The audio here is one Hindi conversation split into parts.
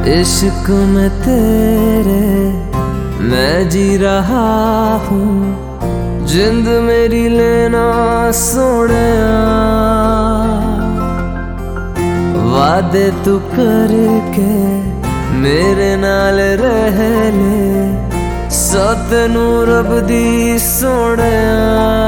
इश्क में तेरे मैं जी रहा हूँ, जिंद मेरी लेना सोनिया। वादे तू करके मेरे नाल रह ले, सो तेनू रब दी सोनिया।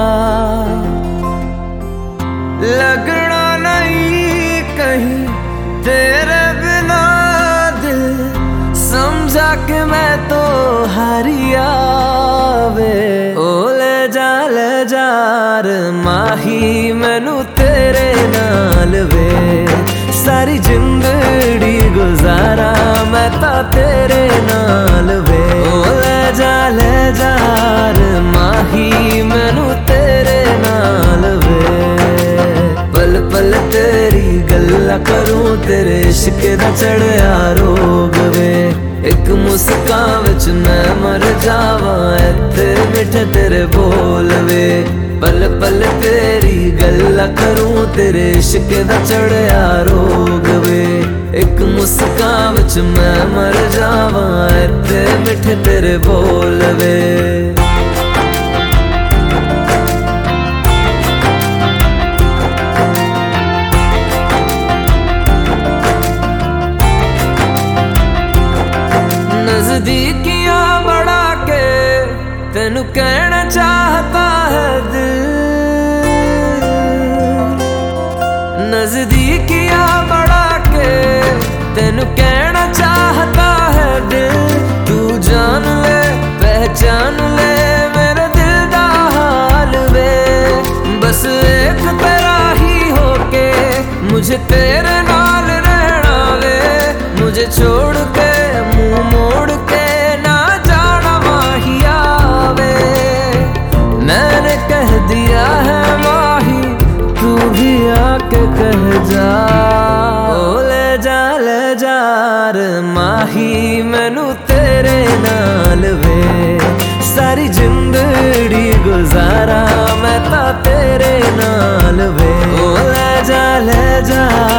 लगना नहीं कहीं तेरे बिना दिल, समझा कि मैं तो हारिया वे। ओ ले जा माही मैनू तेरे नाल वे, सारी जिंदड़ी गुजारा मैं तो तेरे नाल वे। ओ ले जा माही मैनू तेरे नाल वे, पल पल तेरी गल्ला करूं, तेरे इश्क दा चढ़िया रोग वे। एक मुस्कान विच मैं मर जावा, इत्थे मिठे तेरे बोल वे। पल पल तेरी गल्ला करूं, तेरे इश्क दा चढ़िया रोग वे। एक मुस्कान विच मैं मर जावा, इत्थे मिठे तेरे बोल वे। नजदीकियां बढ़ा के तेनू कहना चाहता है दिल, नजदीकियां बढ़ा के तेनू कहना चाहता है दिल। तू जान ले पहचान ले मेरे दिल दा हाल वे, बस एक तेरा ही होके मुझे तेरे नाल रहना वे। मुझे छोड़ के मुंह मोड़ के ना जाना माहिया वे, मैंने कह दिया है माही तू भी आके कह जा। ओ ले जा माही मैनू तेरे नाल वे, सारी जिंदड़ी गुजारा मैं तो तेरे नाल वे। ओ ले जा